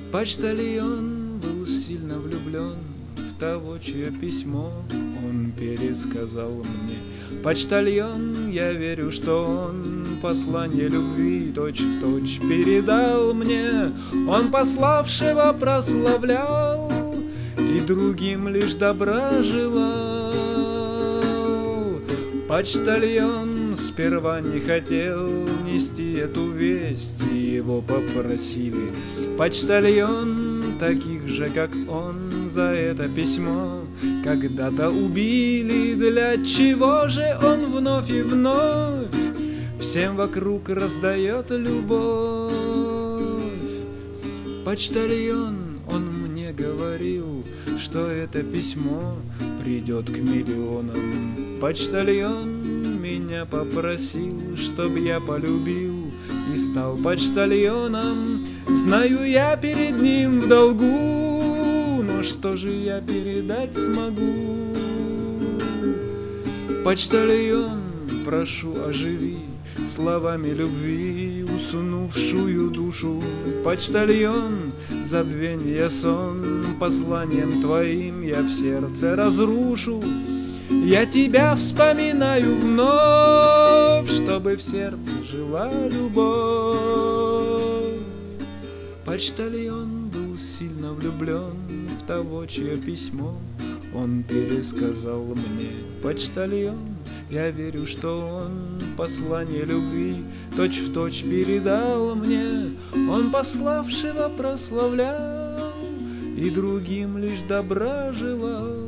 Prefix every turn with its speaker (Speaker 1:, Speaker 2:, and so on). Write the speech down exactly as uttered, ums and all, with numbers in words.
Speaker 1: Почтальон был сильно влюблен в того, чье письмо он пересказал мне. Почтальон, я верю, что он послание любви точь-в-точь передал мне. Он пославшего прославлял и другим лишь добра желал. Почтальон сперва не хотел нести эту весть, и его попросили. Почтальон, таких же, как он, за это письмо когда-то убили. Для чего же он вновь и вновь всем вокруг раздает любовь? Почтальон, он мне говорил, что это письмо придет к миллионам. Почтальон меня попросил, чтоб я полюбил и стал почтальоном. Знаю, я перед ним в долгу, но что же я передать смогу? Почтальон, прошу, оживи словами любви уснувшую душу. Почтальон, забвенье сон, посланием твоим я в сердце разрушу. Я тебя вспоминаю вновь, чтобы в сердце жила любовь. Почтальон был сильно влюблен в того, чье письмо он пересказал мне. Почтальон, я верю, что он послание любви точь-в-точь передал мне. Он пославшего прославлял и другим лишь добра желал.